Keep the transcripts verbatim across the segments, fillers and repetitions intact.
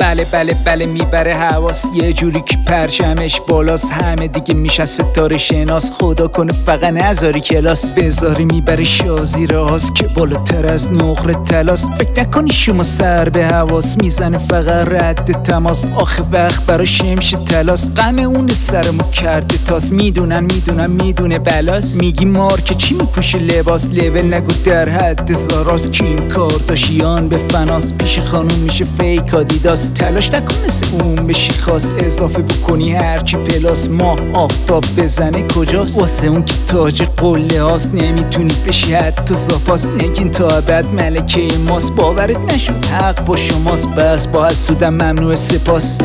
بله بله بله میبره حواس، یه جوری که پرچمش بالاست، همه دیگه میشن ستاره شناس. خدا کنه فقط نذاری کلاس بذاری، میبره شازی راست که بالاتر از نقره تلاس. فکر نکنی شما سر به حواس، میزنه فقط رد تماس. آخه وقت برا شمش تلاس، غم اون سرمو کرده تاس. میدونن میدونن میدونه بلاس، میگی مارک چی میپوشه لباس. لول نگو در حد زاراس، کیم کارداشیان به فناس. پیش خانوم میشه فیک آدیداس، تلاش نکن مثل اون بشی خاص. اضافه بکنی هرچی پلاس، ما آفتاب بزنه کجاست؟ واسه اون که تاج قله هاست، نمیتونی بشی حتی زاپاس. نگین تا ابد ملکه ماست، باورت نشد حق با شماست. بس با حسودم ممنوع سپاس.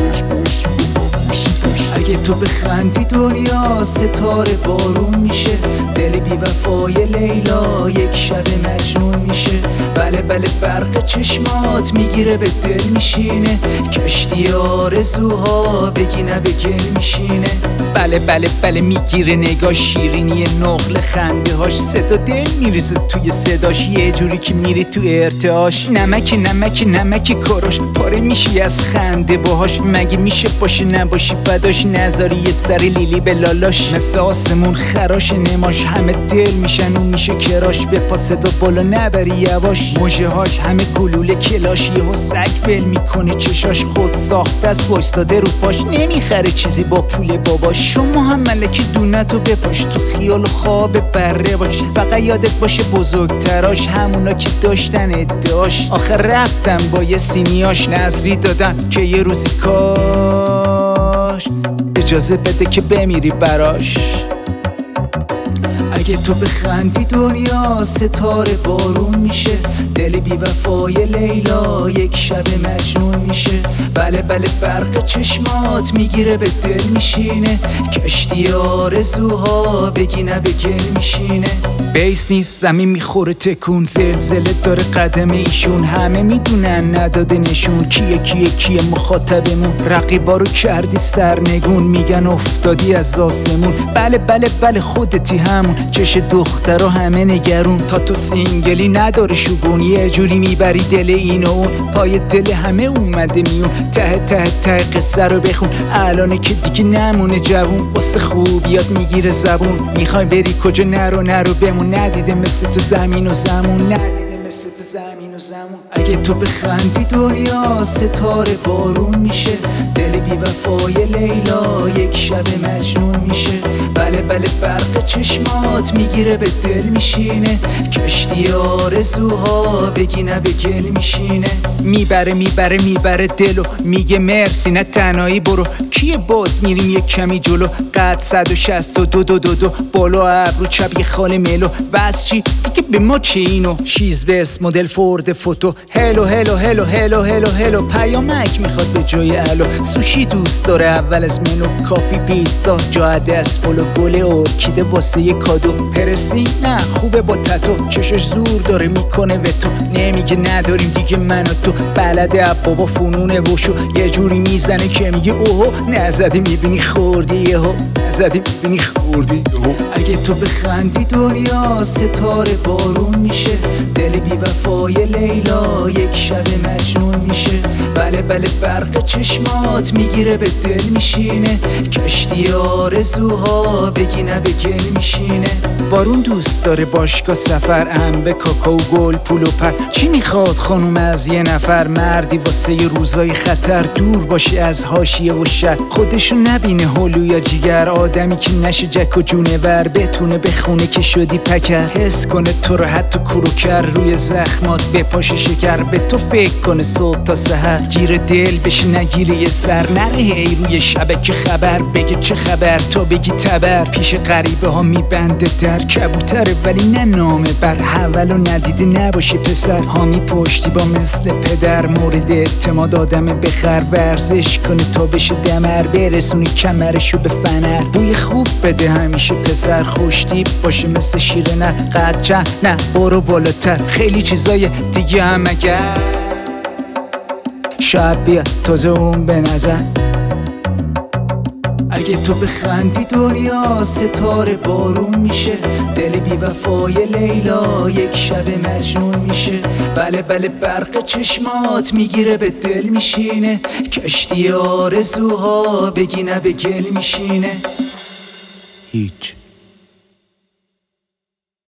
اگه تو بخندی دنیا ستاره بارون میشه، دل بی وفای لیلا یک شب مجنون میشه. بله بله برق چشمات میگیره به دل میشینه، کشتی آرزوها بگی نه به گل میشینه. بله بله بله میگیره نگاه شیرینی نقل خنده هاش، صدا دل میریزه توی صداش، یه جوری که میری تو ارتعاش. نمک نمک نمک کاراش، پاره میشی از خنده باهاش. مگه میشه باشه نباشی فداش، نذاری یه سری لیلی به لالاش. مثل آسمون خراش نماش، همه دل میشن اون میشه کراش. به پا صدا بالا نبری یواش، موجه هاش همه گلوله کلاش. یهو سگ بل میکنه چشاش، خود ساخته است وایستاده رو پاش. نمیخره چیزی با پول باباش. شما هم ملکی دونتو بپاش، تو خیال و خواب بره باش. فقط یادت باشه بزرگتراش همونا که داشتن ادعاش. آخر رفتم با یه سینیاش، نظری دادن که یه روزی کاش اجازه بده که بمیری براش. اگه تو بخندی دنیا ستاره بارون میشه، دل بی وفای لیلا یک شب مجنون میشه. بله بله برق چشمات میگیره به دل میشینه، کشتی آرزوها بگی نه به گل میشینه. بیس نیست زمین میخوره تکون، زلزله داره قدم ایشون. همه میدونن نداده نشون، کیه کیه کیه مخاطبمون. رقیبا رو کردی سرنگون، میگن افتادی از آسمون. بله بله بله خودتی همون، چش دخترها همه نگرون. تا تو سینگلی نداره شگون، یه جوری میبری دل این و اون. پای دل همه اومده میون، ته ته ته قصه رو بخون. الانه که دیگه نمونه جوون، واسه خوبیات میگیره زبون. میخوای بری کجا نرو نرو بمون، ندیده مثل تو زمین و زمون. ندیده مثل تو زمین و زمون. اگه تو بخندی دنیا ستاره بارون میشه، دل بی وفای لیلا یک شب مجنون میشه. بله بله برق چشمات میگیره به دل میشینه، کشتی آرزوها بگی نه به گل میشینه. میبره میبره میبره دلو، میگه مرسی نه تنهایی برو. کیه باز میریم یک کمی جلو، قد صد و شست و دو دو دو دو. بالا ابرو چپ یه خاله ملو، وز چی دیگه به ما چه اینو. شیز به اسم مدل فورد فوتو، هلو هلو هلو هلو هلو هلو. پیامک میخواد به جای الو، سوشی دوست داره اول از منو. کافی پیتزا جا دست پلو، گل ارکیده واسه یه کادو. پرسی نه خوبه با تتو، چشش زور داره میکنه و تو. نمیگه نداریم دیگه من و تو، بلده بابا فنونه وشو. یه جوری میزنه که میگه اوهو، نزدی میبینی خوردی یهو، نزدی میبینی خوردی یهو. اگه تو بخندی دنیا ستاره بارون میشه، دل بی وفای لیلا یک شب مجنون میشه. بله بله برق چشمات میگیره به دل میشینه، کشتی آرزوها بگی نه به گل میشینه. بارون دوست داره باشگاه سفر، انبه کاکائو گل پول و پر. چی میخواد خانوم از یه نفر، مردی واسه یه روزای خطر. دور باشه از حاشیه و شهر، خودشو نبینه هلو یا جیگر. آدمی که نشه جک و جونور، بتونه بخونه که شدی پکر. حس کنه تو رو حتی کروکر، روی زخمات بپاشه شکر. به تو فکر کنه صبح تا سحر، گیر دل بشه نگیره یه سر. نره هی روی شبکه خبر بگه چه خبر تا بگی تبر. پیش غریبه ها میبنده در، کبوتره ولی نه نامه بر. حولو ندیده نباشه پسر، حامی پشتی با مثل پدر. مورد اعتماد آدم بخر، ورزش کنه تا بشه دمر. برسونی کمرشو به فنر، بوی خوب بده همیشه پسر. خوشتیپ باشه مثل شیره نه قد چند نه برو بالاتر. خیلی چیزای دیگه هم اگر شاید بیا تازه اون به نظر. اگه تو بخندی دنیا ستاره بارون میشه، دل بی وفای لیلا یک شب مجنون میشه. بله بله برق چشمات میگیره به دل میشینه، کشتی آرزوها بگی نه به گل میشینه. هیچ